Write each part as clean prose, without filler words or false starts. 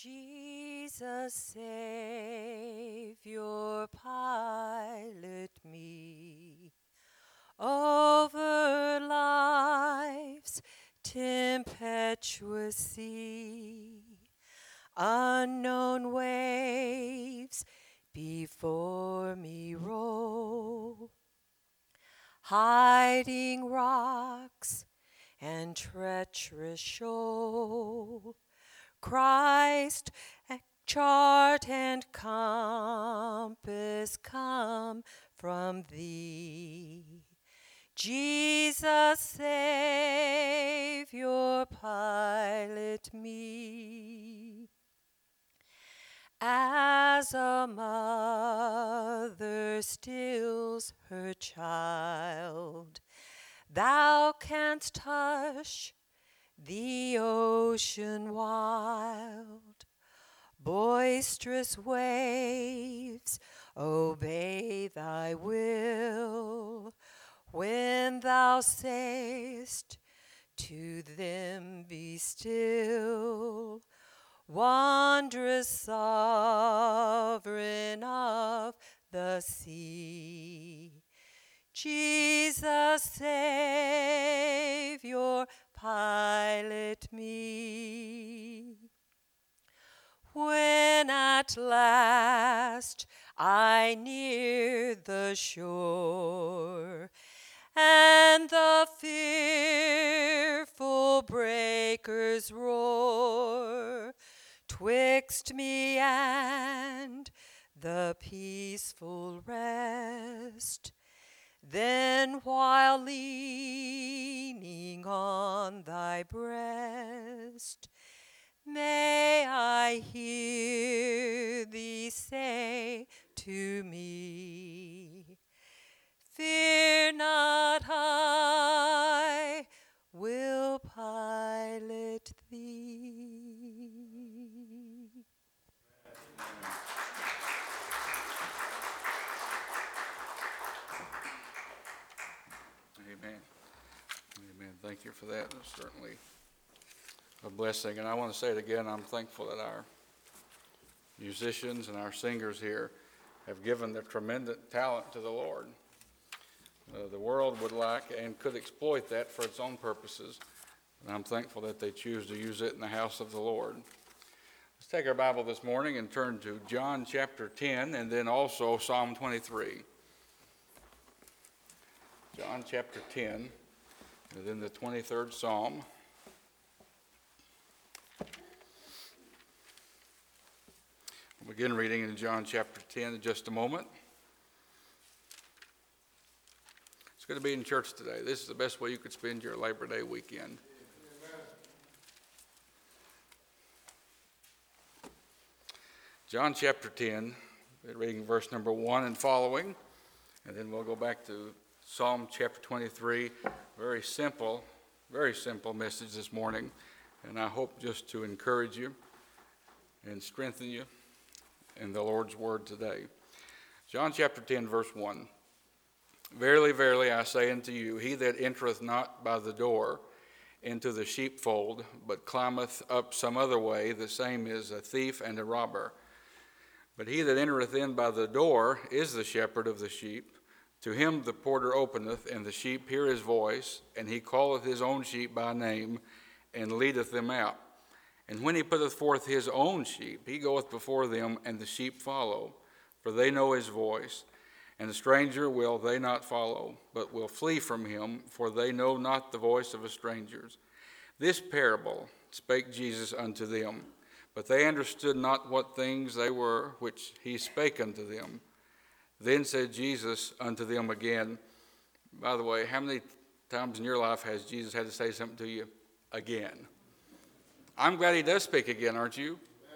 Jesus, Savior, pilot me over life's tempestuous sea. Unknown waves before me roll, hiding rocks and treacherous shoal. Christ, chart and compass come from thee. Jesus, Savior, pilot me. As a mother stills her child, thou canst hush the ocean wild. Boisterous waves obey thy will when thou sayest to them, be still. Wondrous sovereign of the sea, Jesus, Savior, pilot me. When at last I near the shore, and the fearful breakers roar, twixt me and the peaceful rest, then while leaning on thy breast, may I hear thee say to me, fear not, I will pilot thee. Amen. Amen. Thank you for that. It's certainly a blessing. And I want to say it again, I'm thankful that our musicians and our singers here have given their tremendous talent to the Lord. The world would like and could exploit that for its own purposes. And I'm thankful that they choose to use it in the house of the Lord. Let's take our Bible this morning and turn to John chapter 10 and then also Psalm 23. John chapter 10 and then the 23rd Psalm. We'll begin reading in John chapter 10 in just a moment. It's good to be in church today. This is the best way you could spend your Labor Day weekend. John chapter 10, reading verse number 1 and following, and then we'll go back to Psalm chapter 23. Very simple message this morning, and I hope just to encourage you and strengthen you in the Lord's word today. John chapter 10, verse 1. Verily, verily, I say unto you, he that entereth not by the door into the sheepfold, but climbeth up some other way, the same is a thief and a robber. But he that entereth in by the door is the shepherd of the sheep. To him the porter openeth, and the sheep hear his voice, and he calleth his own sheep by name, and leadeth them out. And when he putteth forth his own sheep, he goeth before them, and the sheep follow, for they know his voice. And the stranger will they not follow, but will flee from him, for they know not the voice of a stranger. This parable spake Jesus unto them, but they understood not what things they were which he spake unto them. Then said Jesus unto them again. By the way, how many times in your life has Jesus had to say something to you again? I'm glad he does speak again, aren't you?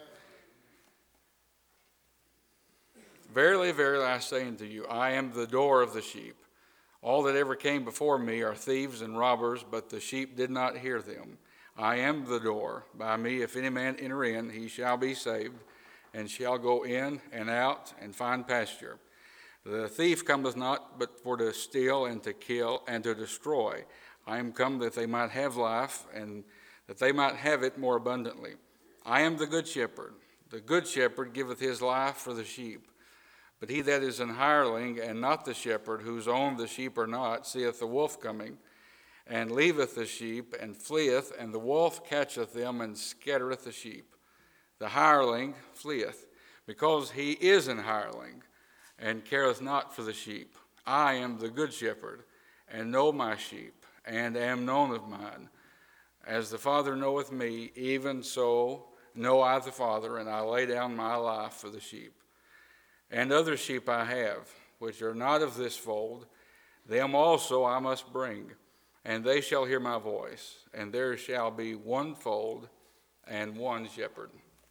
Verily, verily, I say unto you, I am the door of the sheep. All that ever came before me are thieves and robbers, but the sheep did not hear them. I am the door. By me, if any man enter in, he shall be saved, and shall go in and out and find pasture. The thief cometh not but for to steal and to kill and to destroy. I am come that they might have life, and that they might have it more abundantly. I am the good shepherd. The good shepherd giveth his life for the sheep. But he that is an hireling, and not the shepherd, whose own the sheep are not, seeth the wolf coming, and leaveth the sheep, and fleeth, and the wolf catcheth them, and scattereth the sheep. The hireling fleeth, because he is an hireling, and careth not for the sheep. I am the good shepherd, and know my sheep, and am known of mine. As the Father knoweth me, even so know I the Father, and I lay down my life for the sheep. And other sheep I have, which are not of this fold, them also I must bring, and they shall hear my voice, and there shall be one fold and one shepherd.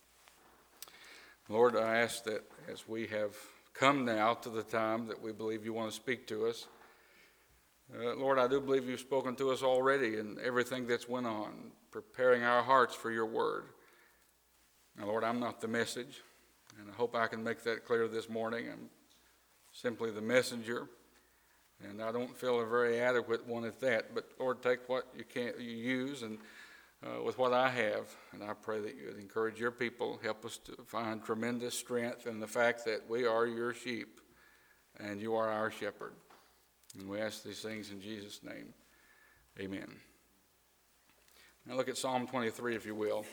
Lord, I ask that as we have come now to the time that we believe you want to speak to us, Lord, I do believe you've spoken to us already in everything that's went on, preparing our hearts for your word. Now, Lord, I'm not the message, and I hope I can make that clear this morning. I'm simply the messenger, and I don't feel a very adequate one at that. But, Lord, take what you use and with what I have, and I pray that you would encourage your people, help us to find tremendous strength in the fact that we are your sheep, and you are our shepherd. And we ask these things in Jesus' name. Amen. Now look at Psalm 23, if you will.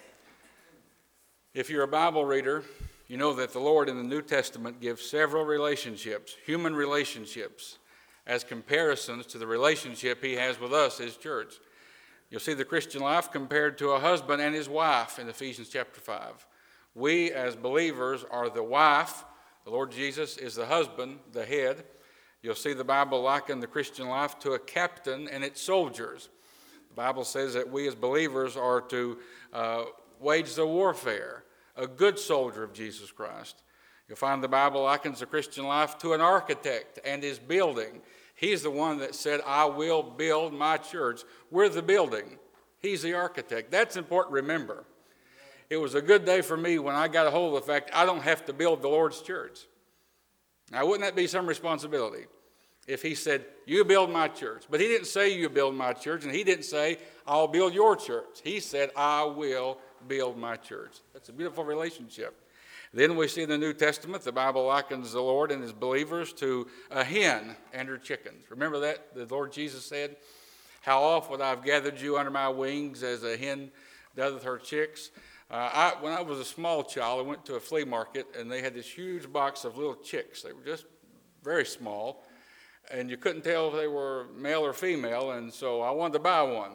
If you're a Bible reader, you know that the Lord in the New Testament gives several relationships, human relationships, as comparisons to the relationship he has with us, his church. You'll see the Christian life compared to a husband and his wife in Ephesians chapter 5. We as believers are the wife. The Lord Jesus is the husband, the head. You'll see the Bible liken the Christian life to a captain and its soldiers. The Bible says that we as believers are to wage the warfare, a good soldier of Jesus Christ. You'll find the Bible likens the Christian life to an architect and his building. He's the one that said, I will build my church. We're the building. He's the architect. That's important to remember. It was a good day for me when I got a hold of the fact I don't have to build the Lord's church. Now, wouldn't that be some responsibility if he said, you build my church? But he didn't say you build my church, and he didn't say, I'll build your church. He said, I will build my church. That's a beautiful relationship. Then we see in the New Testament, the Bible likens the Lord and his believers to a hen and her chickens. Remember that? The Lord Jesus said, how oft would I have gathered you under my wings as a hen doth her chicks? When I was a small child, I went to a flea market, and they had this huge box of little chicks. They were just very small, and you couldn't tell if they were male or female, and so I wanted to buy one.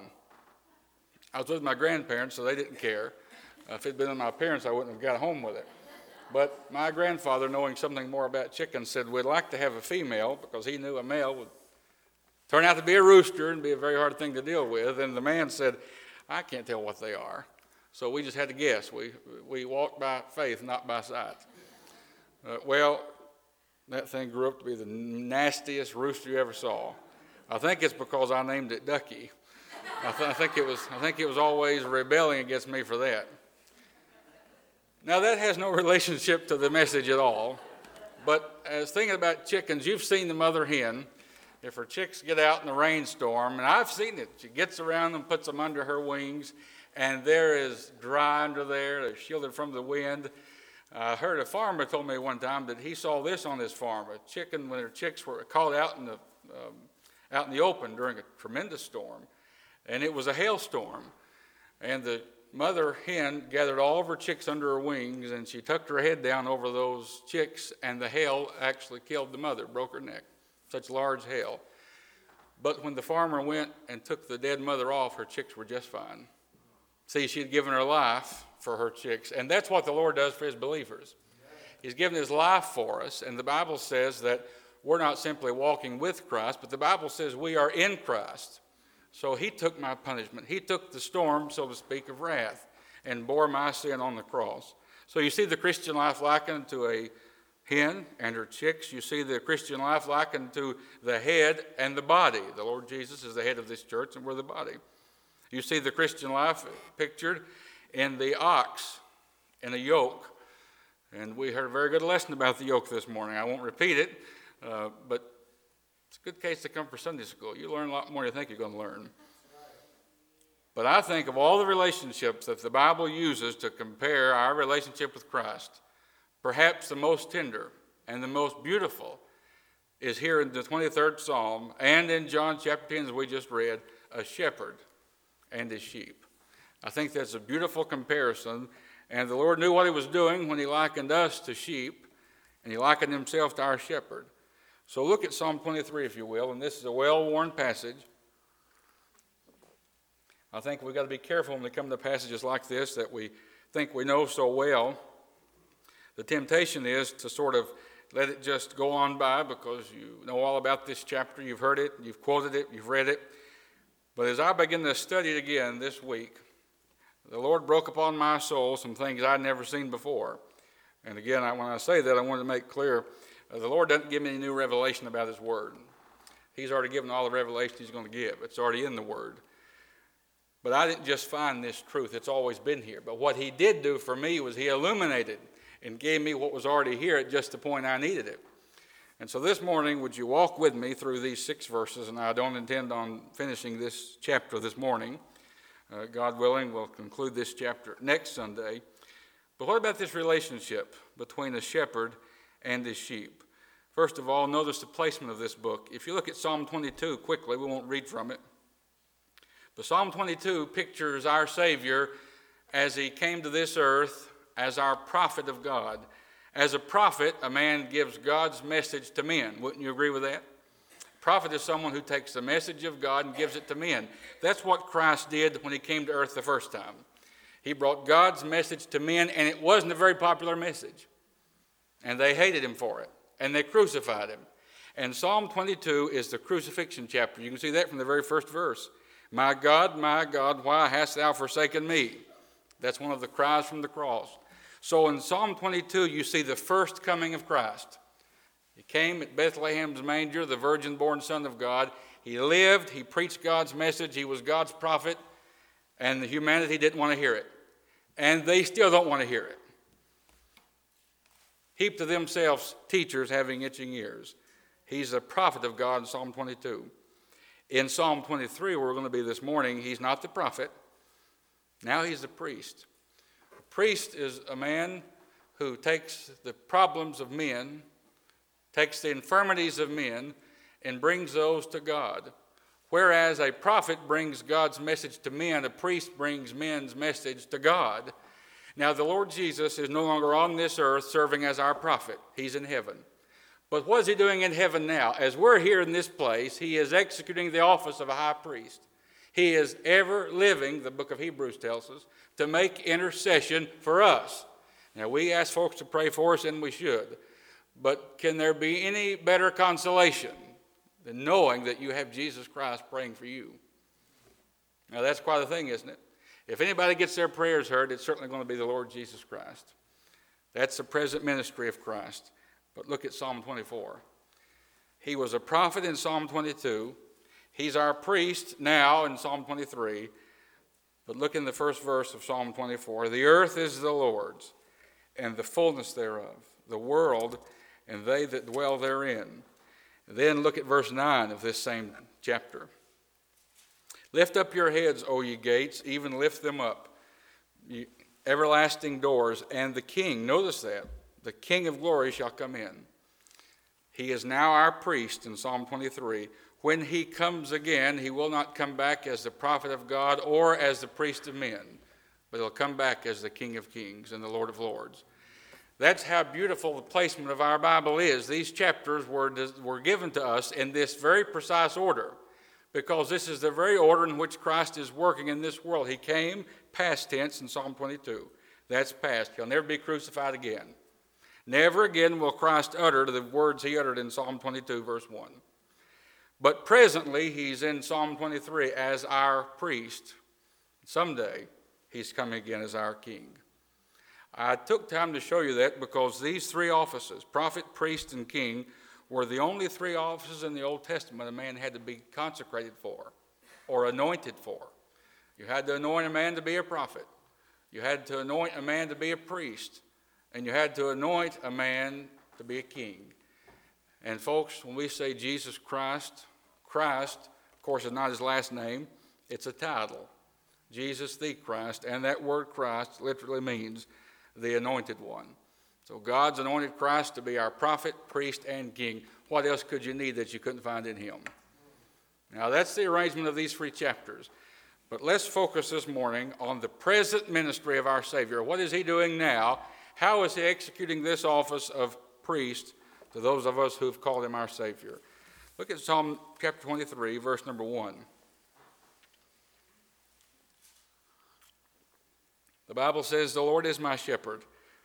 I was with my grandparents, so they didn't care. If it had been with my parents, I wouldn't have got home with it. But my grandfather, knowing something more about chickens, said we'd like to have a female because he knew a male would turn out to be a rooster and be a very hard thing to deal with. And the man said, I can't tell what they are. So we just had to guess. We walked by faith, not by sight. Well, that thing grew up to be the nastiest rooster you ever saw. I think it's because I named it Ducky. I think it was always rebelling against me for that. Now, that has no relationship to the message at all, but as thinking about chickens, you've seen the mother hen. If her chicks get out in a rainstorm, and I've seen it, she gets around them, puts them under her wings, and there is dry under there. They're shielded from the wind. I heard a farmer told me one time that he saw this on his farm, a chicken when her chicks were caught out in the open during a tremendous storm, and it was a hailstorm, and the mother hen gathered all of her chicks under her wings, and she tucked her head down over those chicks, and the hail actually killed the mother, broke her neck. Such large hail. But when the farmer went and took the dead mother off, her chicks were just fine. See, she had given her life for her chicks, and that's what the Lord does for his believers. He's given his life for us, and the Bible says that we're not simply walking with Christ, but the Bible says we are in Christ. So he took my punishment. He took the storm, so to speak, of wrath and bore my sin on the cross. So you see the Christian life likened to a hen and her chicks. You see the Christian life likened to the head and the body. The Lord Jesus is the head of this church, and we're the body. You see the Christian life pictured in the ox and a yoke. And we heard a very good lesson about the yoke this morning. I won't repeat it, but it's a good case to come for Sunday school. You learn a lot more than you think you're going to learn. But I think of all the relationships that the Bible uses to compare our relationship with Christ, perhaps the most tender and the most beautiful is here in the 23rd Psalm and in John chapter 10, as we just read, a shepherd and his sheep. I think that's a beautiful comparison, and the Lord knew what he was doing when he likened us to sheep, and he likened himself to our shepherd. So look at Psalm 23, if you will, and this is a well-worn passage. I think we've got to be careful when we come to passages like this that we think we know so well. The temptation is to sort of let it just go on by because you know all about this chapter, you've heard it, you've quoted it, you've read it. But as I begin to study it again this week, the Lord broke upon my soul some things I'd never seen before. And again, when I say that, I want to make clear, the Lord doesn't give me any new revelation about his word. He's already given all the revelation he's going to give. It's already in the word. But I didn't just find this truth. It's always been here. But what he did do for me was he illuminated and gave me what was already here at just the point I needed it. And so this morning, would you walk with me through these 6 verses? And I don't intend on finishing this chapter this morning. God willing, we'll conclude this chapter next Sunday. But what about this relationship between a shepherd and his sheep? First of all, notice the placement of this book. If you look at Psalm 22 quickly, we won't read from it. But Psalm 22 pictures our Savior as he came to this earth as our prophet of God. As a prophet, a man gives God's message to men. Wouldn't you agree with that? Prophet is someone who takes the message of God and gives it to men. That's what Christ did when he came to earth the first time. He brought God's message to men, and it wasn't a very popular message. And they hated him for it, and they crucified him. And Psalm 22 is the crucifixion chapter. You can see that from the very first verse. My God, why hast thou forsaken me? That's one of the cries from the cross. So in Psalm 22, you see the first coming of Christ. He came at Bethlehem's manger, the virgin-born Son of God. He lived, he preached God's message, he was God's prophet, and the humanity didn't want to hear it. And they still don't want to hear it. Heap to themselves teachers having itching ears. He's a prophet of God in Psalm 22. In Psalm 23, where we're going to be this morning, he's not the prophet. Now he's the priest. A priest is a man who takes the problems of men, takes the infirmities of men, and brings those to God. Whereas a prophet brings God's message to men, a priest brings men's message to God. Now the Lord Jesus is no longer on this earth serving as our prophet. He's in heaven. But what is he doing in heaven now? As we're here in this place, he is executing the office of a high priest. He is ever living, the book of Hebrews tells us, to make intercession for us. Now, we ask folks to pray for us, and we should. But can there be any better consolation than knowing that you have Jesus Christ praying for you? Now, that's quite a thing, isn't it? If anybody gets their prayers heard, it's certainly going to be the Lord Jesus Christ. That's the present ministry of Christ. But look at Psalm 24. He was a prophet in Psalm 22. He's our priest now in Psalm 23. But look in the first verse of Psalm 24. The earth is the Lord's, and the fullness thereof, the world, and they that dwell therein. Then look at verse 9 of this same chapter. Lift up your heads, O ye gates, even lift them up, ye everlasting doors, and the King, notice that, the King of glory shall come in. He is now our priest in Psalm 23. When he comes again, he will not come back as the prophet of God or as the priest of men, but he'll come back as the King of kings and the Lord of lords. That's how beautiful the placement of our Bible is. These chapters were given to us in this very precise order, because this is the very order in which Christ is working in this world. He came, past tense, in Psalm 22. That's past. He'll never be crucified again. Never again will Christ utter the words he uttered in Psalm 22, verse 1. But presently, he's in Psalm 23 as our priest. Someday, he's coming again as our king. I took time to show you that because these 3 offices, prophet, priest, and king, were the only 3 offices in the Old Testament a man had to be consecrated for or anointed for. You had to anoint a man to be a prophet. You had to anoint a man to be a priest. And you had to anoint a man to be a king. And folks, when we say Jesus Christ, Christ, of course, is not his last name. It's a title. Jesus the Christ, and that word Christ literally means the anointed one. So God's anointed Christ to be our prophet, priest, and king. What else could you need that you couldn't find in him? Now that's the arrangement of these 3 chapters. But let's focus this morning on the present ministry of our Savior. What is he doing now? How is he executing this office of priest to those of us who've called him our Savior? Look at Psalm chapter 23, verse number 1. The Bible says, "The Lord is my shepherd,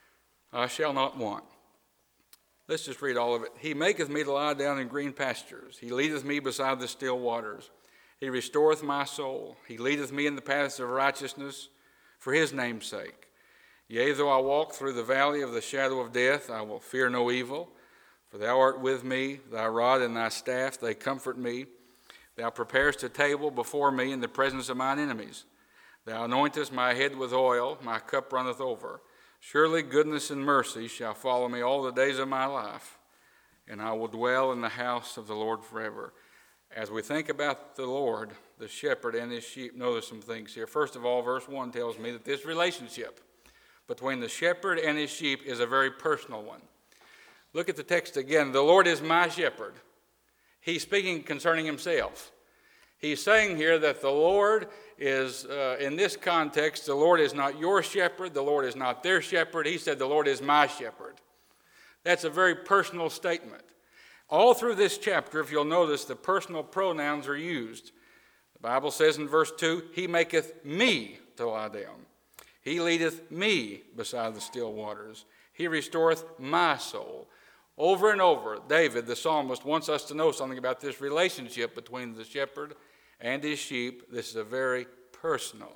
I shall not want." Let's just read all of it. "He maketh me to lie down in green pastures. He leadeth me beside the still waters. He restoreth my soul. He leadeth me in the paths of righteousness for his name's sake. Yea, though I walk through the valley of the shadow of death, I will fear no evil. For thou art with me, thy rod and thy staff, they comfort me. Thou preparest a table before me in the presence of mine enemies. Thou anointest my head with oil, my cup runneth over. Surely goodness and mercy shall follow me all the days of my life, and I will dwell in the house of the Lord forever." As we think about the Lord, the shepherd, and his sheep, notice some things here. First of all, verse 1 tells me that this relationship between the shepherd and his sheep is a very personal one. Look at the text again. "The Lord is my shepherd." He's speaking concerning himself. He's saying here that the Lord is, in this context, the Lord is not your shepherd, the Lord is not their shepherd. He said, "The Lord is my shepherd." That's a very personal statement. All through this chapter, if you'll notice, the personal pronouns are used. The Bible says in verse 2, "He maketh me to lie down. He leadeth me beside the still waters. He restoreth my soul." Over and over, David, the psalmist, wants us to know something about this relationship between the shepherd and his sheep. This is a very personal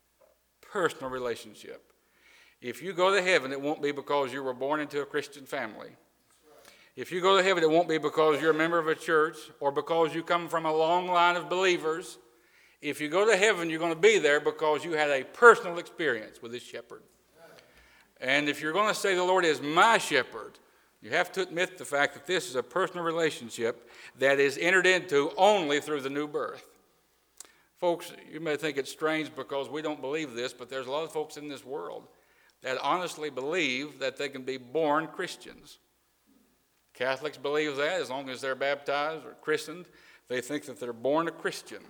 relationship. If you go to heaven, it won't be because you were born into a Christian family. If you go to heaven, it won't be because you're a member of a church or because you come from a long line of believers. If you go to heaven, you're going to be there because you had a personal experience with this shepherd. And if you're going to say the Lord is my shepherd, you have to admit the fact that this is a personal relationship that is entered into only through the new birth. Folks, you may think it's strange because we don't believe this, but there's a lot of folks in this world that honestly believe that they can be born Christians. Catholics believe that as long as they're baptized or christened, they think that they're born a Christian.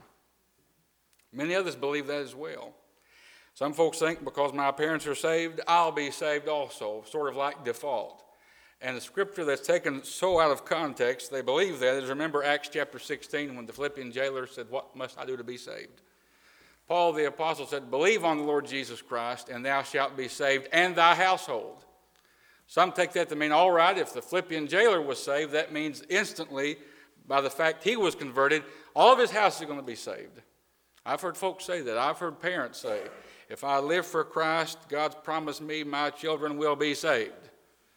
Many others believe that as well. Some folks think because my parents are saved, I'll be saved also, sort of like default. And the scripture that's taken so out of context, they believe that, is remember Acts chapter 16 when the Philippian jailer said, "What must I do to be saved?" Paul the apostle said, "Believe on the Lord Jesus Christ, and thou shalt be saved, and thy household." Some take that to mean, all right, if the Philippian jailer was saved, that means instantly, by the fact he was converted, all of his house is going to be saved. I've heard folks say that. I've heard parents say, if I live for Christ, God's promised me my children will be saved.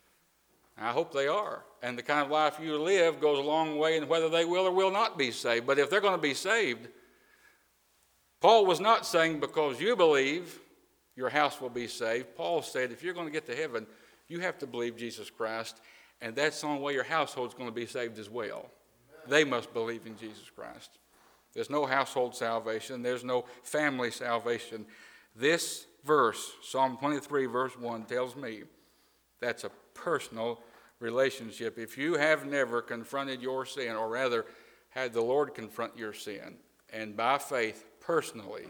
I hope they are. And the kind of life you live goes a long way in whether they will or will not be saved. But if they're going to be saved, Paul was not saying because you believe your house will be saved. Paul said if you're going to get to heaven, you have to believe Jesus Christ, and that's the only way your household's going to be saved as well. They must believe in Jesus Christ. There's no household salvation. There's no family salvation. This verse, Psalm 23, verse 1, tells me that's a personal relationship. If you have never confronted your sin, or rather had the Lord confront your sin, and by faith, personally,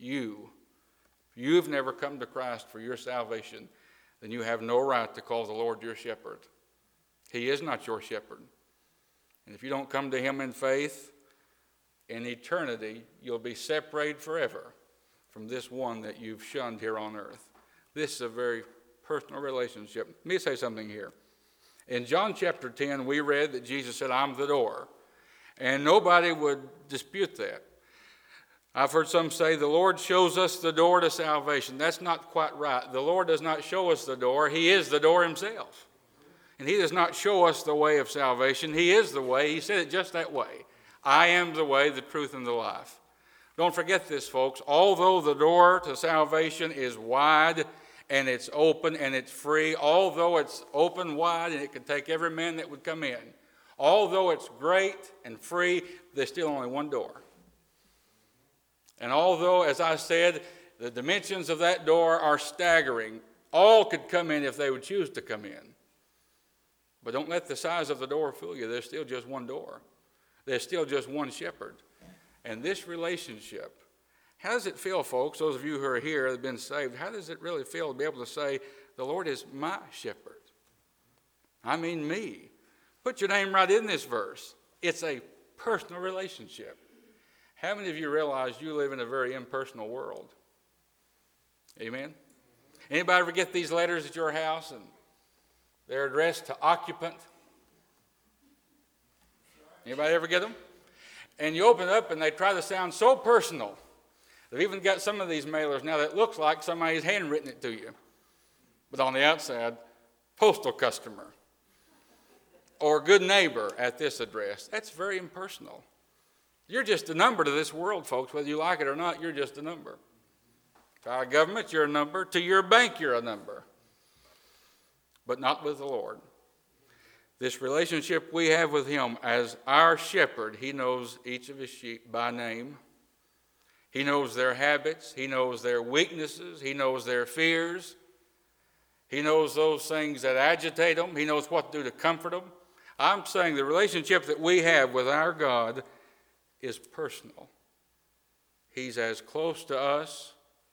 you've never come to Christ for your salvation, then you have no right to call the Lord your shepherd. He is not your shepherd. And if you don't come to him in faith, in eternity, you'll be separated forever from this one that you've shunned here on earth. This is a very personal relationship. Let me say something here. In John chapter 10, we read that Jesus said, "I'm the door." And nobody would dispute that. I've heard some say the Lord shows us the door to salvation. That's not quite right. The Lord does not show us the door. He is the door himself. And he does not show us the way of salvation. He is the way. He said it just that way. I am the way, the truth, and the life. Don't forget this, folks. Although the door to salvation is wide and it's open and it's free, although it's open wide and it can take every man that would come in, although it's great and free, there's still only one door. And although, as I said, the dimensions of that door are staggering, all could come in if they would choose to come in. But don't let the size of the door fool you. There's still just one door. There's still just one shepherd. And this relationship, how does it feel, folks, those of you who are here that have been saved, how does it really feel to be able to say, the Lord is my shepherd? I mean me. Put your name right in this verse. It's a personal relationship. How many of you realize you live in a very impersonal world? Amen? Anybody ever get these letters at your house and they're addressed to occupant? Anybody ever get them? And you open it up and they try to sound so personal. They've even got some of these mailers now that looks like somebody's handwritten it to you. But on the outside, postal customer or good neighbor at this address. That's very impersonal. You're just a number to this world, folks. Whether you like it or not, you're just a number. To our government, you're a number. To your bank, you're a number. But not with the Lord. This relationship we have with him as our shepherd, he knows each of his sheep by name. He knows their habits. He knows their weaknesses. He knows their fears. He knows those things that agitate them. He knows what to do to comfort them. I'm saying the relationship that we have with our God is personal. He's as closer to us,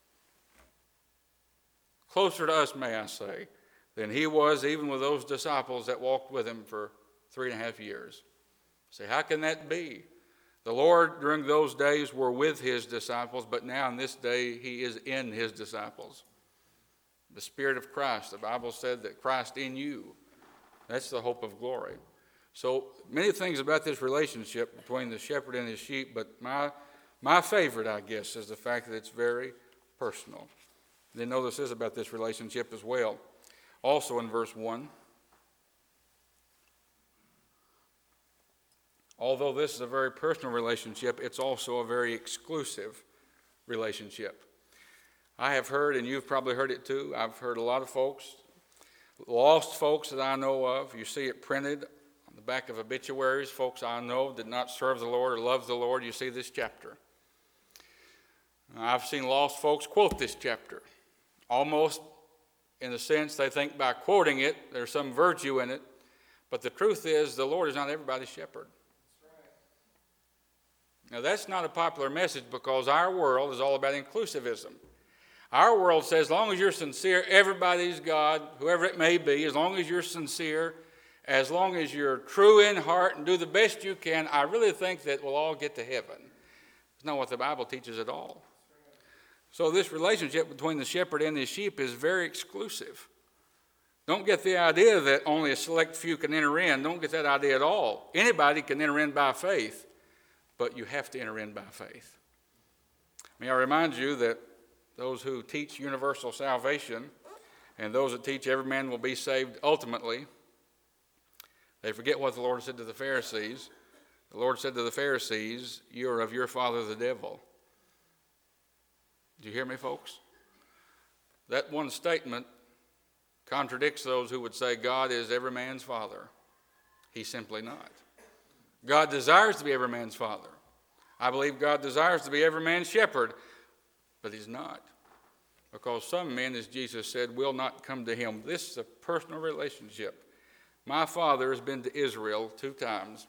may I say, than he was even with those disciples that walked with him for 3.5 years. Say, how can that be? The Lord during those days were with his disciples, but now in this day he is in his disciples. The Spirit of Christ, the Bible said that Christ in you, that's the hope of glory. So many things about this relationship between the shepherd and his sheep, but my favorite, I guess, is the fact that it's very personal. Then notice this about this relationship as well. Also in verse 1, although this is a very personal relationship, it's also a very exclusive relationship. I have heard, and you've probably heard it too, I've heard a lot of folks, lost folks that I know of, you see it printed on the back of obituaries, folks I know did not serve the Lord or love the Lord, you see this chapter. I've seen lost folks quote this chapter, almost in the sense they think by quoting it, there's some virtue in it, but the truth is the Lord is not everybody's shepherd. Now that's not a popular message because our world is all about inclusivism. Our world says as long as you're sincere, everybody's God, whoever it may be, as long as you're sincere, as long as you're true in heart and do the best you can, I really think that we'll all get to heaven. It's not what the Bible teaches at all. So this relationship between the shepherd and his sheep is very exclusive. Don't get the idea that only a select few can enter in. Don't get that idea at all. Anybody can enter in by faith, but you have to enter in by faith. May I remind you that those who teach universal salvation and those that teach every man will be saved ultimately, they forget what the Lord said to the Pharisees. The Lord said to the Pharisees, you are of your father the devil. Do you hear me, folks? That one statement contradicts those who would say God is every man's father. He's simply not. God desires to be every man's father. I believe God desires to be every man's shepherd, but he's not. Because some men, as Jesus said, will not come to him. This is a personal relationship. My father has been to Israel 2 times.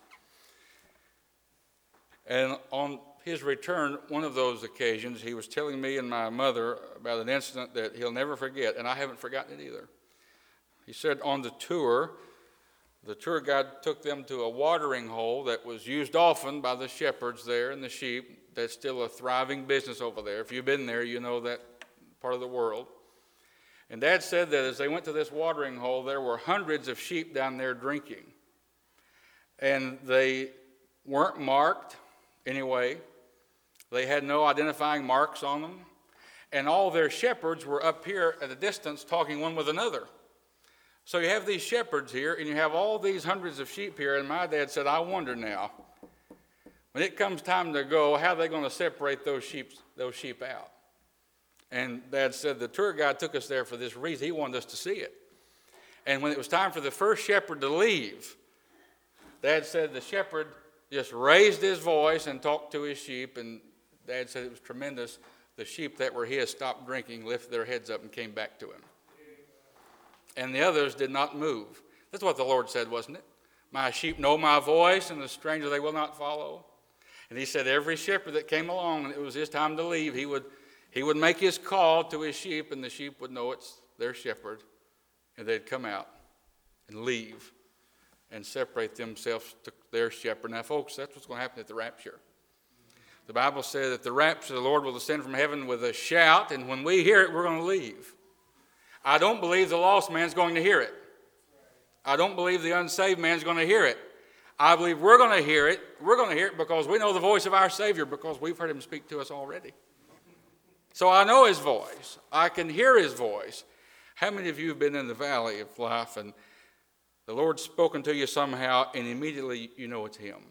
And on his return, one of those occasions, he was telling me and my mother about an incident that he'll never forget, and I haven't forgotten it either. He said on the tour guide took them to a watering hole that was used often by the shepherds there and the sheep. That's still a thriving business over there. If you've been there, you know that part of the world. And Dad said that as they went to this watering hole, there were hundreds of sheep down there drinking. And they weren't marked anyway. They had no identifying marks on them. And all their shepherds were up here at a distance talking one with another. So you have these shepherds here, and you have all these hundreds of sheep here. And my dad said, I wonder now, when it comes time to go, how are they going to separate those sheep out? And Dad said the tour guide took us there for this reason. He wanted us to see it. And when it was time for the first shepherd to leave, Dad said the shepherd just raised his voice and talked to his sheep and Dad said it was tremendous. The sheep that were his stopped drinking, lifted their heads up, and came back to him. And the others did not move. That's what the Lord said, wasn't it? My sheep know my voice, and the stranger they will not follow. And he said every shepherd that came along, and it was his time to leave, he would make his call to his sheep, and the sheep would know it's their shepherd. And they'd come out and leave and separate themselves to their shepherd. Now, folks, that's what's going to happen at the rapture. The Bible says that the rapture, the Lord will descend from heaven with a shout, and when we hear it, we're going to leave. I don't believe the lost man's going to hear it. I don't believe the unsaved man's going to hear it. I believe we're going to hear it. We're going to hear it because we know the voice of our Savior, because we've heard him speak to us already. So I know his voice. I can hear his voice. How many of you have been in the valley of life and the Lord's spoken to you somehow and immediately you know it's him?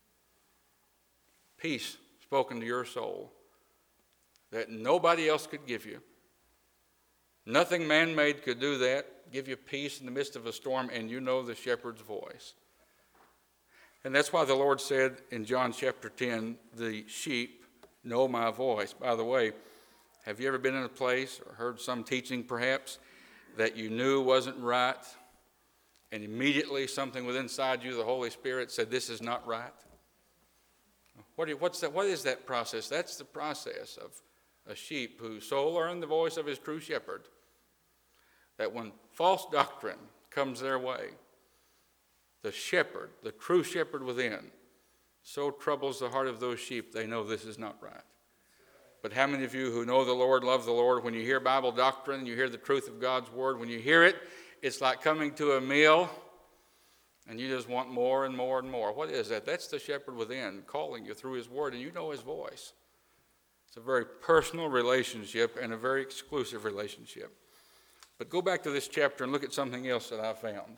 Peace spoken to your soul that nobody else could give you. Nothing man-made could do that. Give you peace in the midst of a storm, and you know the shepherd's voice. And that's why the Lord said in John chapter 10, the sheep know my voice. By the way, have you ever been in a place or heard some teaching perhaps that you knew wasn't right, and immediately something within inside you, the Holy Spirit, said this is not right? What is that process? That's the process of a sheep whose soul learned the voice of his true shepherd. That when false doctrine comes their way, the shepherd, the true shepherd within, so troubles the heart of those sheep, they know this is not right. But how many of you who know the Lord, love the Lord, when you hear Bible doctrine, you hear the truth of God's word, when you hear it, it's like coming to a meal and you just want more and more and more. What is that? That's the shepherd within calling you through his word, and you know his voice. It's a very personal relationship and a very exclusive relationship. But go back to this chapter and look at something else that I found.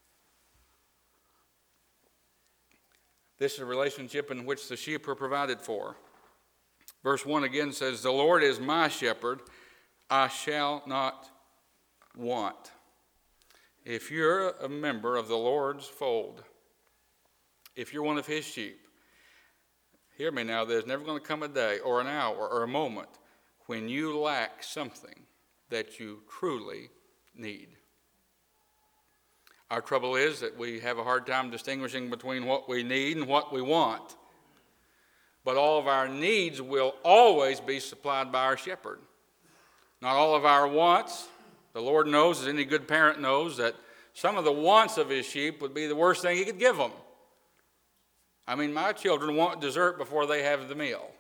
This is a relationship in which the sheep are provided for. Verse 1 again says, the Lord is my shepherd, I shall not want. If you're a member of the Lord's fold, if you're one of his sheep, hear me now, there's never going to come a day or an hour or a moment when you lack something that you truly need. Our trouble is that we have a hard time distinguishing between what we need and what we want. But all of our needs will always be supplied by our shepherd. Not all of our wants. The Lord knows, as any good parent knows, that some of the wants of his sheep would be the worst thing he could give them. I mean, my children want dessert before they have the meal.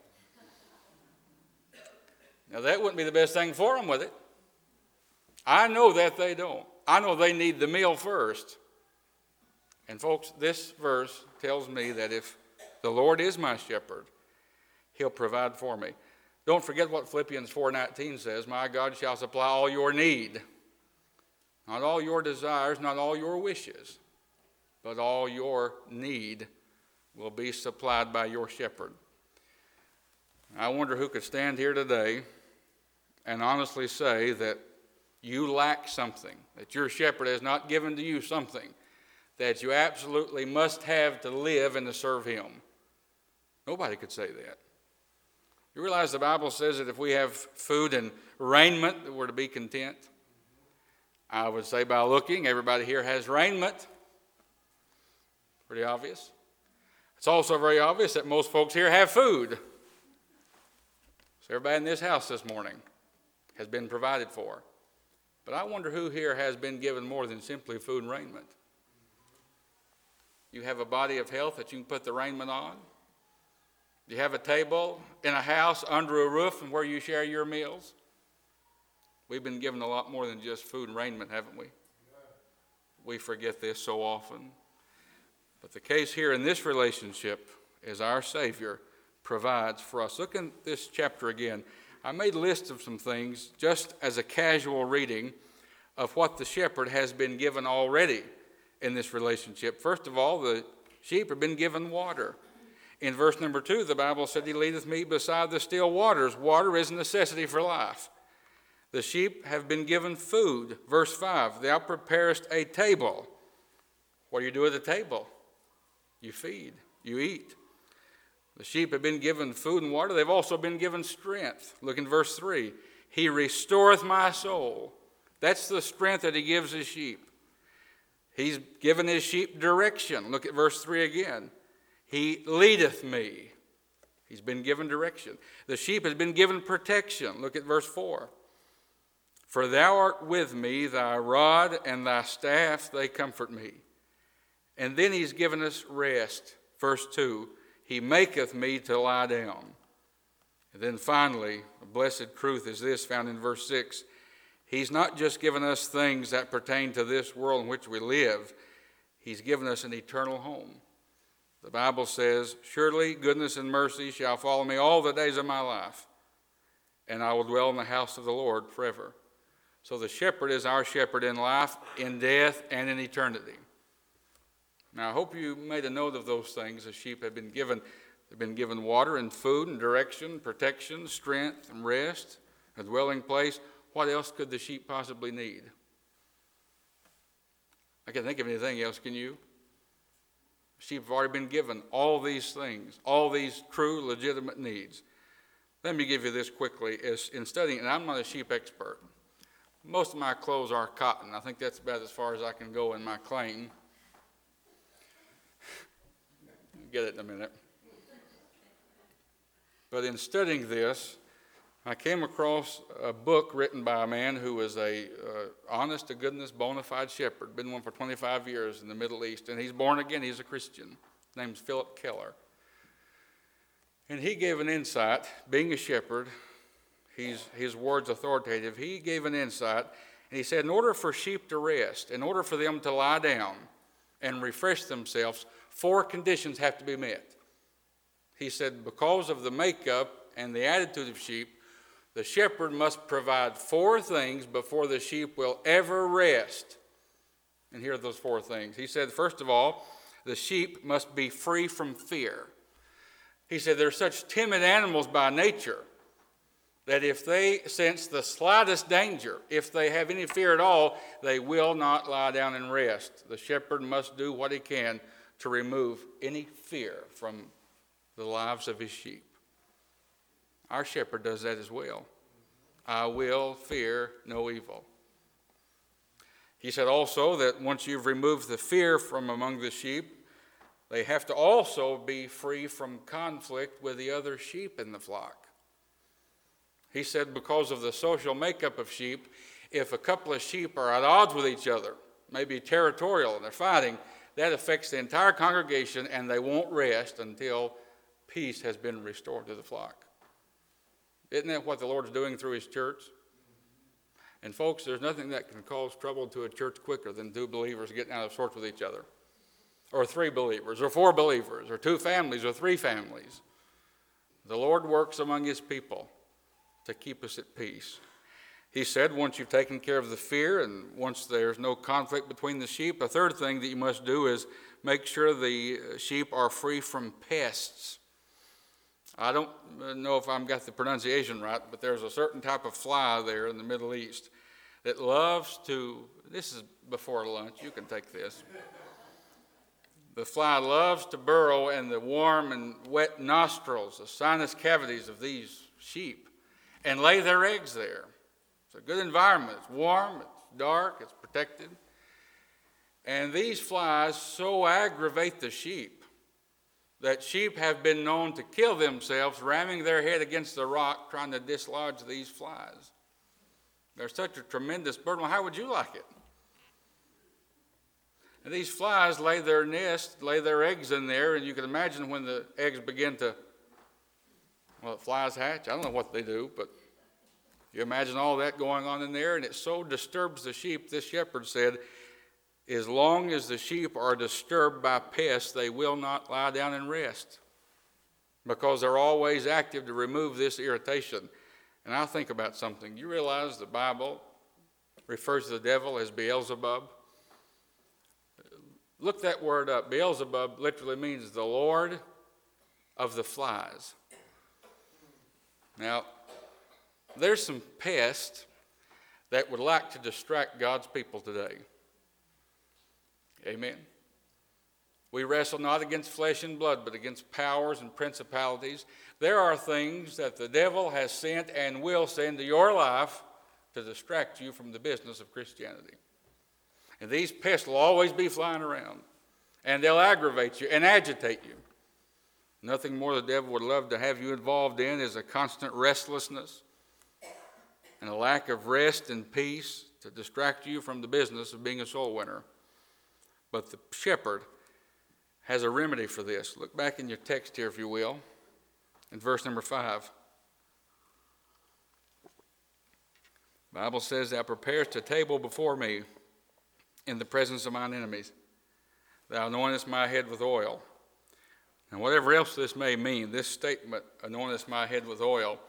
Now, that wouldn't be the best thing for them, would it? I know that they don't. I know they need the meal first. And folks, this verse tells me that if the Lord is my shepherd, he'll provide for me. Don't forget what Philippians 4:19 says, my God shall supply all your need. Not all your desires, not all your wishes, but all your need will be supplied by your shepherd. I wonder who could stand here today and honestly say that you lack something, that your shepherd has not given to you something that you absolutely must have to live and to serve him. Nobody could say that. You realize the Bible says that if we have food and raiment, that we're to be content. I would say by looking, everybody here has raiment. Pretty obvious. It's also very obvious that most folks here have food. So everybody in this house this morning has been provided for. But I wonder who here has been given more than simply food and raiment. You have a body of health that you can put the raiment on. You have a table in a house under a roof and where you share your meals. We've been given a lot more than just food and raiment, haven't we? We forget this so often. But the case here in this relationship is our Savior provides for us. Look in this chapter again. I made a list of some things just as a casual reading of what the shepherd has been given already in this relationship. First of all, the sheep have been given water. In verse number 2, the Bible said, he leadeth me beside the still waters. Water is a necessity for life. The sheep have been given food. Verse 5, thou preparest a table. What do you do at the table? You feed, you eat. The sheep have been given food and water. They've also been given strength. Look in verse 3. He restoreth my soul. That's the strength that he gives his sheep. He's given his sheep direction. Look at verse 3 again. He leadeth me. He's been given direction. The sheep has been given protection. Look at verse 4. For thou art with me, thy rod and thy staff, they comfort me. And then he's given us rest. Verse 2. He maketh me to lie down. And then finally, a blessed truth is this found in verse 6. He's not just given us things that pertain to this world in which we live. He's given us an eternal home. The Bible says, surely goodness and mercy shall follow me all the days of my life, and I will dwell in the house of the Lord forever. So the shepherd is our shepherd in life, in death, and in eternity. Now, I hope you made a note of those things. The sheep have been given. They've been given water and food and direction, protection, strength and rest, a dwelling place. What else could the sheep possibly need? I can't think of anything else, can you? Sheep have already been given all these things, all these true, legitimate needs. Let me give you this quickly. In studying, and I'm not a sheep expert. Most of my clothes are cotton. I think that's about as far as I can go in my claim. Get it in a minute. But in studying this, I came across a book written by a man who was a honest to goodness, bona fide shepherd, been one for 25 years in the Middle East, and he's born again. He's a Christian. His name's Philip Keller. And he gave an insight, being a shepherd, his word's authoritative. He gave an insight, and he said, in order for sheep to rest, in order for them to lie down and refresh themselves, 4 conditions have to be met. He said, because of the makeup and the attitude of sheep, the shepherd must provide 4 things before the sheep will ever rest. And here are those 4 things. He said, first of all, the sheep must be free from fear. He said, they're such timid animals by nature that if they sense the slightest danger, if they have any fear at all, they will not lie down and rest. The shepherd must do what he can to remove any fear from the lives of his sheep. Our shepherd does that as well. I will fear no evil. He said also that once you've removed the fear from among the sheep, they have to also be free from conflict with the other sheep in the flock. He said because of the social makeup of sheep, if a couple of sheep are at odds with each other, maybe territorial, and they're fighting, that affects the entire congregation, and they won't rest until peace has been restored to the flock. Isn't that what the Lord's doing through his church? And folks, there's nothing that can cause trouble to a church quicker than 2 believers getting out of sorts with each other, or 3 believers, or 4 believers, or 2 families, or 3 families. The Lord works among his people to keep us at peace. He said once you've taken care of the fear and once there's no conflict between the sheep, a third thing that you must do is make sure the sheep are free from pests. I don't know if I've got the pronunciation right, but there's a certain type of fly there in the Middle East that loves to, this is before lunch, you can take this. The fly loves to burrow in the warm and wet nostrils, the sinus cavities of these sheep, and lay their eggs there. It's a good environment. It's warm, it's dark, it's protected. And these flies so aggravate the sheep that sheep have been known to kill themselves ramming their head against the rock trying to dislodge these flies. They're such a tremendous burden. Well, how would you like it? And these flies lay their nest, lay their eggs in there, and you can imagine when the eggs begin to, well, the flies hatch. I don't know what they do, but you imagine all that going on in there, and it so disturbs the sheep, this shepherd said, as long as the sheep are disturbed by pests, they will not lie down and rest because they're always active to remove this irritation. And I'll think about something. You realize the Bible refers to the devil as Beelzebub? Look that word up. Beelzebub literally means the Lord of the flies. Now, there's some pests that would like to distract God's people today. Amen. We wrestle not against flesh and blood, but against powers and principalities. There are things that the devil has sent and will send to your life to distract you from the business of Christianity. And these pests will always be flying around, and they'll aggravate you and agitate you. Nothing more the devil would love to have you involved in is a constant restlessness and a lack of rest and peace to distract you from the business of being a soul winner. But the shepherd has a remedy for this. Look back in your text here, if you will, in verse number 5. The Bible says, "Thou preparest a table before me in the presence of mine enemies. Thou anointest my head with oil." And whatever else this may mean, this statement, "anointest my head with oil,"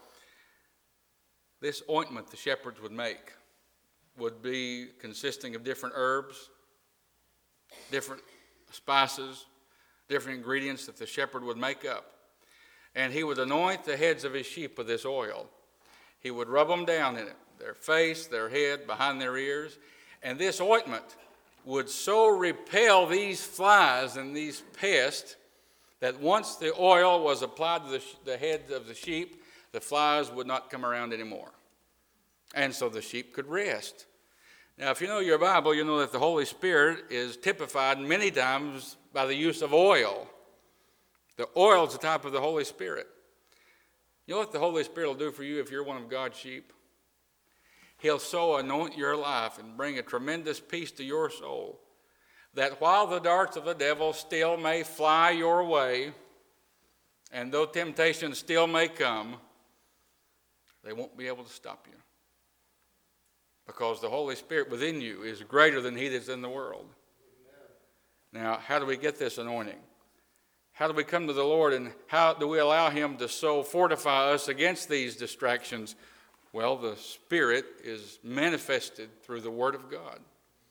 this ointment the shepherds would make would be consisting of different herbs, different spices, different ingredients that the shepherd would make up. And he would anoint the heads of his sheep with this oil. He would rub them down in it, their face, their head, behind their ears. And this ointment would so repel these flies and these pests that once the oil was applied to the heads of the sheep, the flies would not come around anymore. And so the sheep could rest. Now, if you know your Bible, you know that the Holy Spirit is typified many times by the use of oil. The oil is the type of the Holy Spirit. You know what the Holy Spirit will do for you if you're one of God's sheep? He'll so anoint your life and bring a tremendous peace to your soul that while the darts of the devil still may fly your way, and though temptation still may come, they won't be able to stop you. Because the Holy Spirit within you is greater than he that's in the world. Now, how do we get this anointing? How do we come to the Lord, and how do we allow him to so fortify us against these distractions? Well, the Spirit is manifested through the Word of God.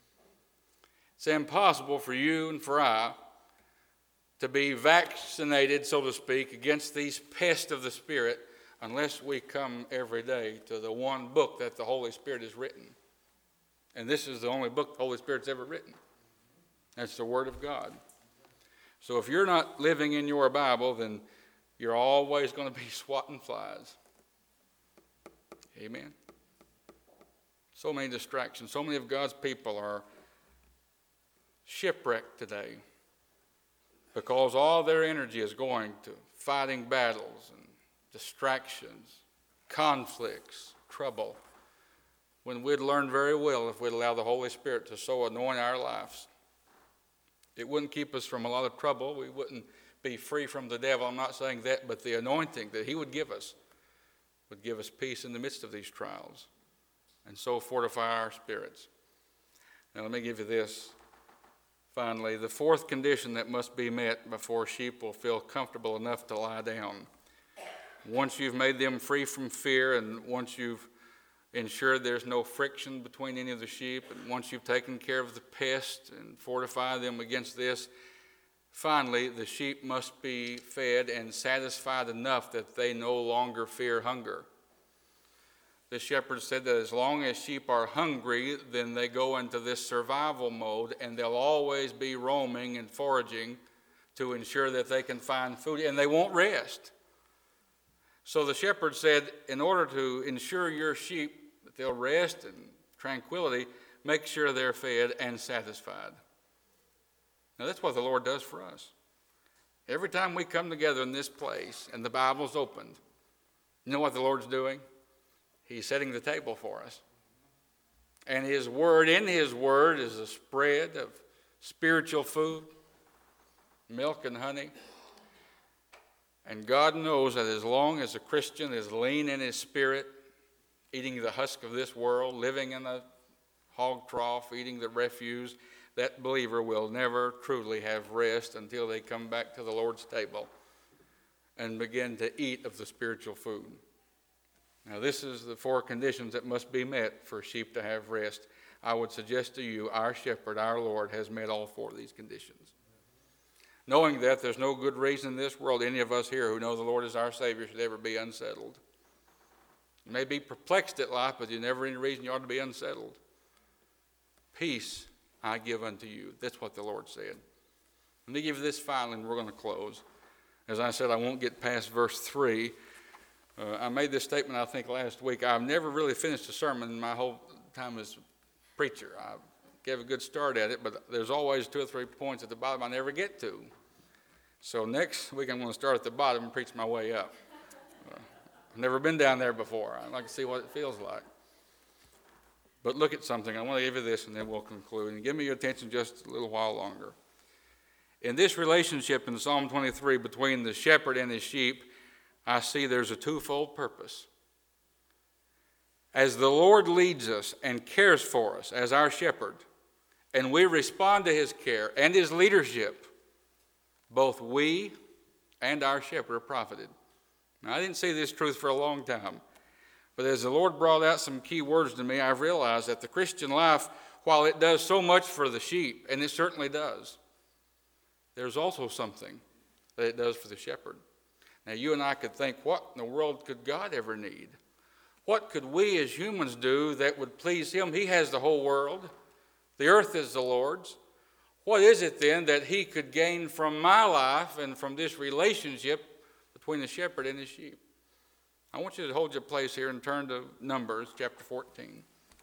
It's impossible for you and for I to be vaccinated, so to speak, against these pests of the Spirit unless we come every day to the one book that the Holy Spirit has written. And this is the only book the Holy Spirit's ever written. That's the Word of God. So if you're not living in your Bible, then you're always going to be swatting flies. Amen. So many distractions. So many of God's people are shipwrecked today because all their energy is going to fighting battles and distractions, conflicts, trouble, when we'd learn very well if we'd allow the Holy Spirit to so anoint our lives. It wouldn't keep us from a lot of trouble. We wouldn't be free from the devil. I'm not saying that, but the anointing that he would give us peace in the midst of these trials and so fortify our spirits. Now let me give you this. Finally, the fourth condition that must be met before sheep will feel comfortable enough to lie down. Once you've made them free from fear, and once you've ensured there's no friction between any of the sheep, and once you've taken care of the pest and fortified them against this, finally the sheep must be fed and satisfied enough that they no longer fear hunger. The shepherd said that as long as sheep are hungry, then they go into this survival mode, and they'll always be roaming and foraging to ensure that they can find food, and they won't rest. So the shepherd said, in order to ensure your sheep that they'll rest in tranquility, make sure they're fed and satisfied. Now that's what the Lord does for us. Every time we come together in this place and the Bible's opened, you know what the Lord's doing? He's setting the table for us. And his word, in his word, is a spread of spiritual food, milk and honey. And God knows that as long as a Christian is lean in his spirit, eating the husk of this world, living in a hog trough, eating the refuse, that believer will never truly have rest until they come back to the Lord's table and begin to eat of the spiritual food. Now, this is the four conditions that must be met for sheep to have rest. I would suggest to you, our shepherd, our Lord, has met all four of these conditions. Knowing that there's no good reason in this world any of us here who know the Lord as our Savior should ever be unsettled. You may be perplexed at life, but there's never any reason you ought to be unsettled. Peace I give unto you. That's what the Lord said. Let me give you this finally, and we're going to close. As I said, I won't get past verse 3. I made this statement, I think, last week. I've never really finished a sermon in my whole time as preacher. I gave a good start at it, but there's always 2 or 3 points at the bottom I never get to. So next week I'm going to start at the bottom and preach my way up. I've never been down there before. I'd like to see what it feels like. But look at something. I want to give you this, and then we'll conclude. And give me your attention just a little while longer. In this relationship in Psalm 23 between the shepherd and his sheep, I see there's a twofold purpose. As the Lord leads us and cares for us as our shepherd, and we respond to his care and his leadership, both we and our shepherd are profited. Now, I didn't see this truth for a long time, but as the Lord brought out some key words to me, I've realized that the Christian life, while it does so much for the sheep, and it certainly does, there's also something that it does for the shepherd. Now, you and I could think, what in the world could God ever need? What could we as humans do that would please him? He has the whole world. The earth is the Lord's. What is it then that he could gain from my life and from this relationship between the shepherd and his sheep? I want you to hold your place here and turn to Numbers chapter 14.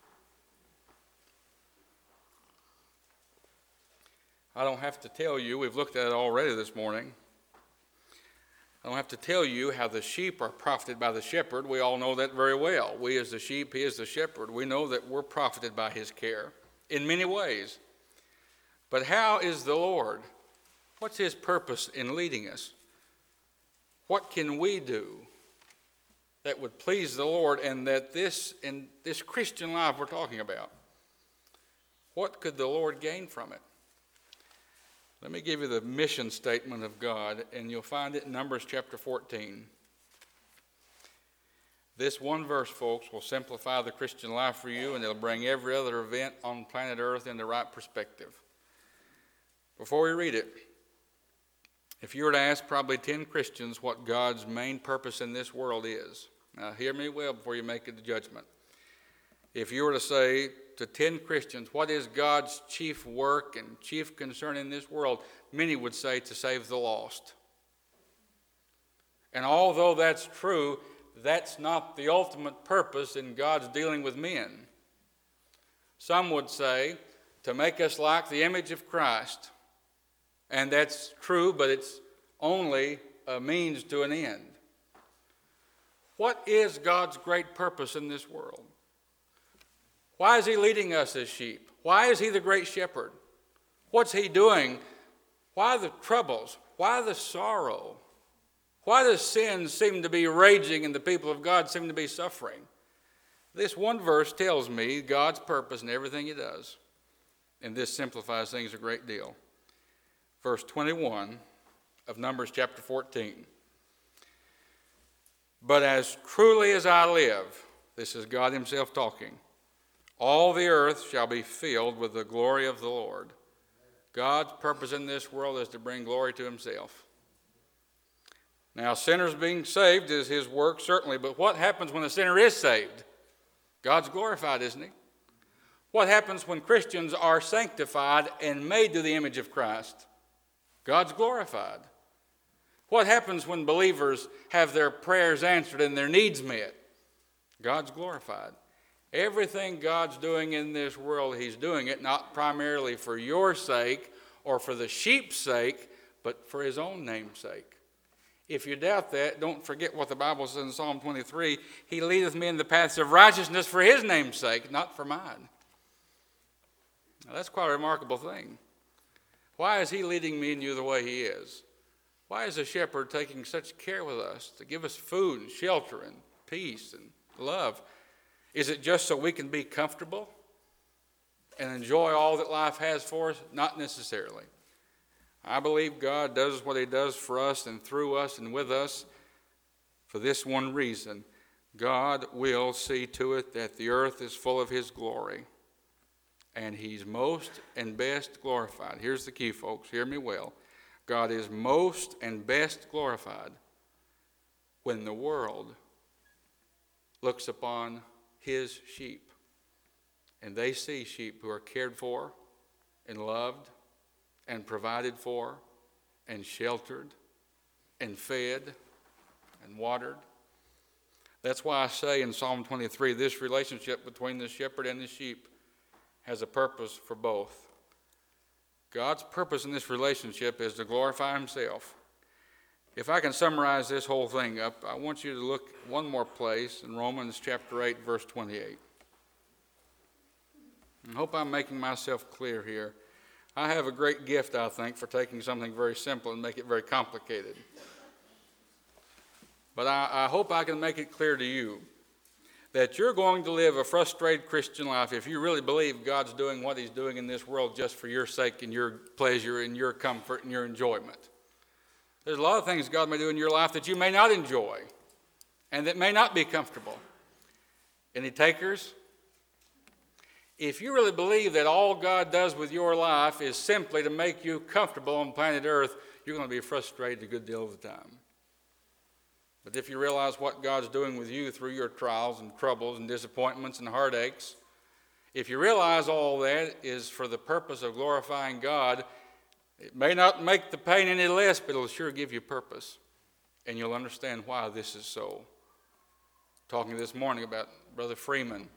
I don't have to tell you, we've looked at it already this morning. I don't have to tell you how the sheep are profited by the shepherd. We all know that very well. We as the sheep, he is the shepherd. We know that we're profited by his care in many ways. But how is the Lord? What's his purpose in leading us? What can we do that would please the Lord and that in this Christian life we're talking about? What could the Lord gain from it? Let me give you the mission statement of God, and you'll find it in Numbers chapter 14. This one verse, folks, will simplify the Christian life for you, and it'll bring every other event on planet Earth into right perspective. Before we read it, if you were to ask probably 10 Christians what God's main purpose in this world is, now hear me well before you make a judgment. If you were to say to 10 Christians, what is God's chief work and chief concern in this world? Many would say to save the lost. And although that's true, that's not the ultimate purpose in God's dealing with men. Some would say to make us like the image of Christ. And that's true, but it's only a means to an end. What is God's great purpose in this world? Why is he leading us as sheep? Why is he the great shepherd? What's he doing? Why the troubles? Why the sorrow? Why does sin seem to be raging and the people of God seem to be suffering? This one verse tells me God's purpose in everything he does. And this simplifies things a great deal. Verse 21 of Numbers chapter 14. But as truly as I live, this is God himself talking, all the earth shall be filled with the glory of the Lord. God's purpose in this world is to bring glory to himself. Now, sinners being saved is his work, certainly, but what happens when a sinner is saved? God's glorified, isn't he? What happens when Christians are sanctified and made to the image of Christ? God's glorified. What happens when believers have their prayers answered and their needs met? God's glorified. Everything God's doing in this world, he's doing it not primarily for your sake or for the sheep's sake, but for his own name's sake. If you doubt that, don't forget what the Bible says in Psalm 23. He leadeth me in the paths of righteousness for his name's sake, not for mine. Now, that's quite a remarkable thing. Why is he leading me and you the way he is? Why is the shepherd taking such care with us to give us food and shelter and peace and love? Is it just so we can be comfortable and enjoy all that life has for us? Not necessarily. I believe God does what he does for us and through us and with us for this one reason. God will see to it that the earth is full of his glory, and he's most and best glorified. Here's the key, folks. Hear me well. God is most and best glorified when the world looks upon his sheep, and they see sheep who are cared for and loved and provided for and sheltered and fed and watered. That's why I say in Psalm 23, this relationship between the shepherd and the sheep has a purpose for both. God's purpose in this relationship is to glorify himself. If I can summarize this whole thing up, I want you to look one more place in Romans chapter 8, verse 28. I hope I'm making myself clear here. I have a great gift, I think, for taking something very simple and make it very complicated. But I hope I can make it clear to you that you're going to live a frustrated Christian life if you really believe God's doing what he's doing in this world just for your sake and your pleasure and your comfort and your enjoyment. There's a lot of things God may do in your life that you may not enjoy and that may not be comfortable. Any takers? If you really believe that all God does with your life is simply to make you comfortable on planet Earth, you're going to be frustrated a good deal of the time. But if you realize what God's doing with you through your trials and troubles and disappointments and heartaches, if you realize all that is for the purpose of glorifying God, it may not make the pain any less, but it'll sure give you purpose. And you'll understand why this is so. Talking this morning about Brother Freeman.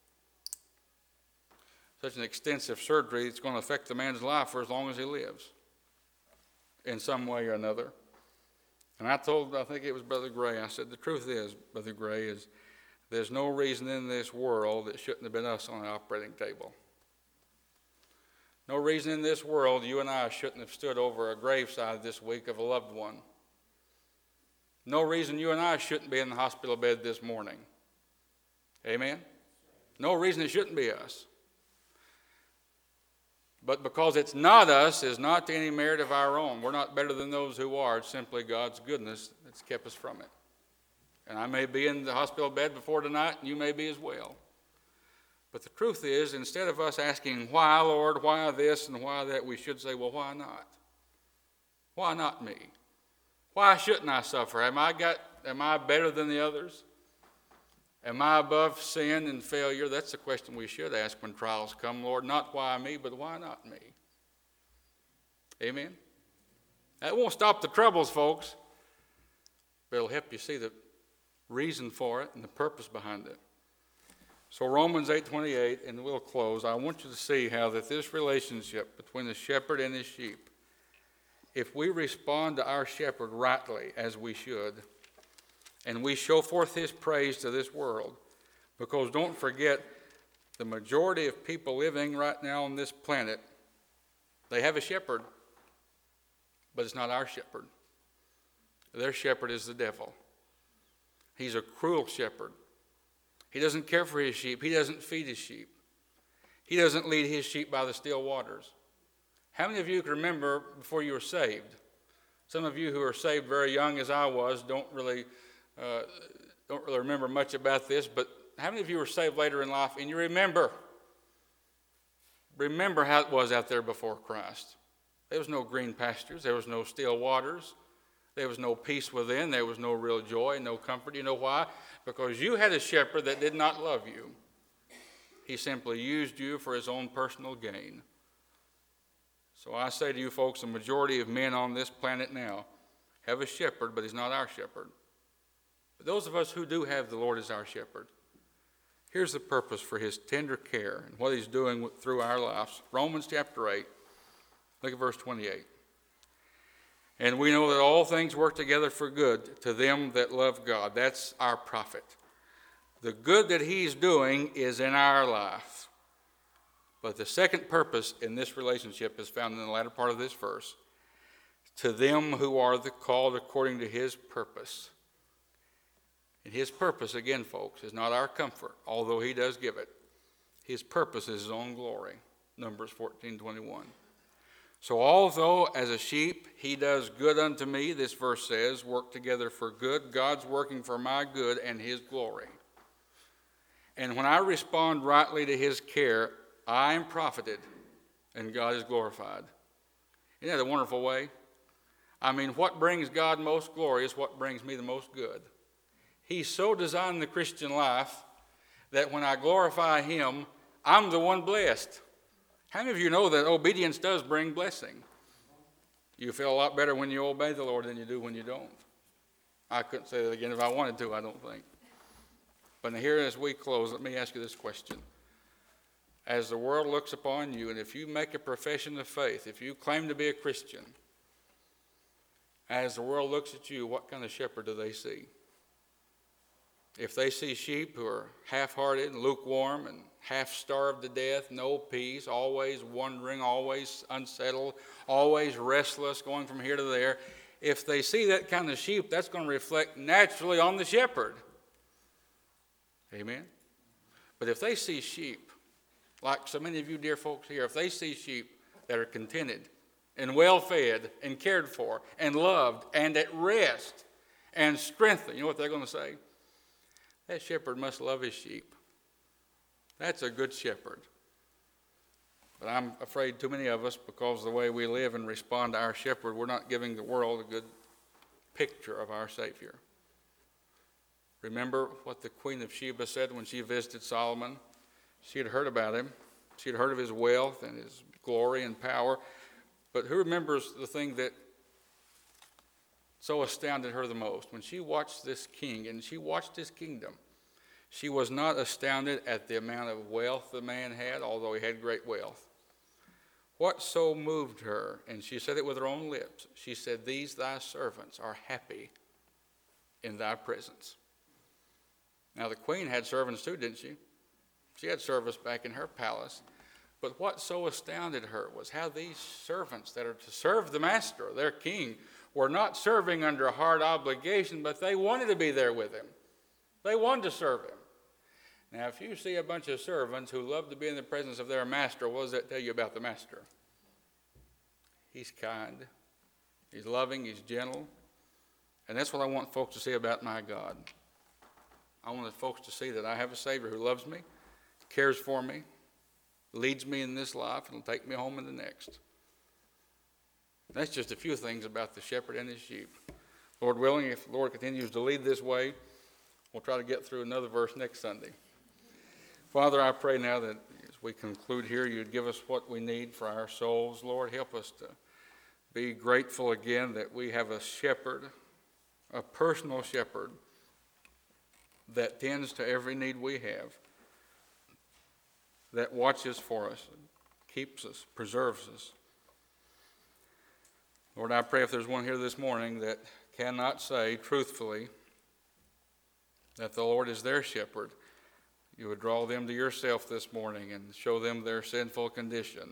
Such an extensive surgery, it's going to affect the man's life for as long as he lives. In some way or another. And I think it was Brother Gray, I said, the truth is, Brother Gray, is there's no reason in this world that shouldn't have been us on the operating table. No reason in this world you and I shouldn't have stood over a graveside this week of a loved one. No reason you and I shouldn't be in the hospital bed this morning. Amen? No reason it shouldn't be us. But because it's not us is not to any merit of our own. We're not better than those who are. It's simply God's goodness that's kept us from it. And I may be in the hospital bed before tonight, and you may be as well. But the truth is, instead of us asking, why, Lord, why this and why that, we should say, well, why not? Why not me? Why shouldn't I suffer? Am I better than the others? Am I above sin and failure? That's the question we should ask when trials come, Lord. Not why me, but why not me? Amen? That won't stop the troubles, folks. But it'll help you see the reason for it and the purpose behind it. So Romans 8:28, and we'll close. I want you to see how that this relationship between the shepherd and his sheep, if we respond to our shepherd rightly, as we should, and we show forth his praise to this world, because don't forget, the majority of people living right now on this planet, they have a shepherd, but it's not our shepherd. Their shepherd is the devil. He's a cruel shepherd. He doesn't care for his sheep. He doesn't feed his sheep. He doesn't lead his sheep by the still waters. How many of you can remember before you were saved? Some of you who are saved very young, as I was, don't really remember much about this, but how many of you were saved later in life and you remember how it was out there before Christ? There was no green pastures. There was no still waters. There was no peace within. There was no real joy, no comfort. You know why? Because you had a shepherd that did not love you. He simply used you for his own personal gain. So I say to you folks, the majority of men on this planet now have a shepherd, but he's not our shepherd. But those of us who do have the Lord as our shepherd, here's the purpose for his tender care and what he's doing through our lives. Romans chapter 8, look at verse 28. And we know that all things work together for good to them that love God. That's our prophet. The good that he's doing is in our life. But the second purpose in this relationship is found in the latter part of this verse. To them who are the called according to his purpose. And his purpose, again, folks, is not our comfort, although he does give it. His purpose is his own glory. Numbers 14:21. So although as a sheep he does good unto me, this verse says, work together for good, God's working for my good and his glory. And when I respond rightly to his care, I am profited and God is glorified. Isn't that a wonderful way? I mean, what brings God most glory is what brings me the most good. He's so designed the Christian life that when I glorify him, I'm the one blessed. How many of you know that obedience does bring blessing? You feel a lot better when you obey the Lord than you do when you don't. I couldn't say that again if I wanted to, I don't think. But here as we close, let me ask you this question. As the world looks upon you, and if you make a profession of faith, if you claim to be a Christian, as the world looks at you, what kind of shepherd do they see? If they see sheep who are half-hearted and lukewarm and half-starved to death, no peace, always wandering, always unsettled, always restless, going from here to there, if they see that kind of sheep, that's going to reflect naturally on the shepherd. Amen? But if they see sheep, like so many of you dear folks here, if they see sheep that are contented and well-fed and cared for and loved and at rest and strengthened, you know what they're going to say? That shepherd must love his sheep. That's a good shepherd. But I'm afraid too many of us, because of the way we live and respond to our shepherd, we're not giving the world a good picture of our Savior. Remember what the Queen of Sheba said when she visited Solomon? She had heard about him. She had heard of his wealth and his glory and power. But who remembers the thing that so astounded her the most? When she watched this king and she watched his kingdom, she was not astounded at the amount of wealth the man had, although he had great wealth. What so moved her, and she said it with her own lips, she said, "These thy servants are happy in thy presence." Now the queen had servants too, didn't she? She had servants back in her palace. But what so astounded her was how these servants that are to serve the master, their king, were not serving under a hard obligation, but they wanted to be there with him. They wanted to serve him. Now, if you see a bunch of servants who love to be in the presence of their master, what does that tell you about the master? He's kind. He's loving. He's gentle. And that's what I want folks to see about my God. I want folks to see that I have a Savior who loves me, cares for me, leads me in this life, and will take me home in the next. That's just a few things about the shepherd and his sheep. Lord willing, if the Lord continues to lead this way, we'll try to get through another verse next Sunday. Father, I pray now that as we conclude here, you'd give us what we need for our souls. Lord, help us to be grateful again that we have a shepherd, a personal shepherd, that tends to every need we have, that watches for us, keeps us, preserves us. Lord, I pray if there's one here this morning that cannot say truthfully that the Lord is their shepherd, you would draw them to yourself this morning and show them their sinful condition.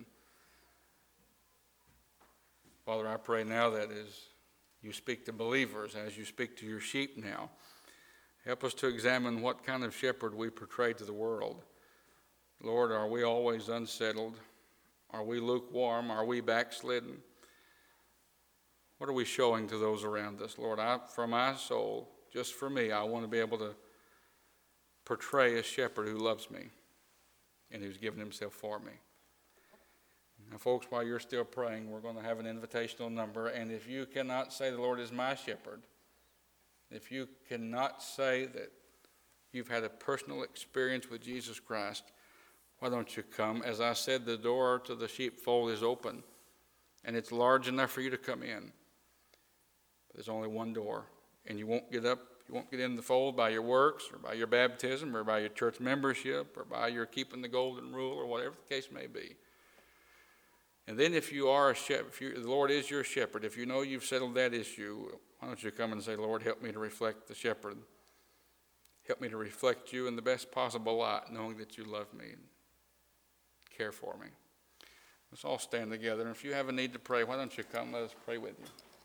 Father, I pray now that as you speak to believers, as you speak to your sheep now, help us to examine what kind of shepherd we portray to the world. Lord, are we always unsettled? Are we lukewarm? Are we backslidden? What are we showing to those around us? Lord, for my soul, just for me, I want to be able to portray a shepherd who loves me and who's given himself for me. Now, folks, while you're still praying, we're going to have an invitational number. And if you cannot say the Lord is my shepherd, if you cannot say that you've had a personal experience with Jesus Christ, why don't you come? As I said, the door to the sheepfold is open, and it's large enough for you to come in. But there's only one door, and you won't get in the fold by your works or by your baptism or by your church membership or by your keeping the golden rule or whatever the case may be. And then if you are a shepherd, if the Lord is your shepherd, if you know you've settled that issue, why don't you come and say, Lord, help me to reflect the shepherd. Help me to reflect you in the best possible light, knowing that you love me and care for me. Let's all stand together. And if you have a need to pray, why don't you come? Let us pray with you.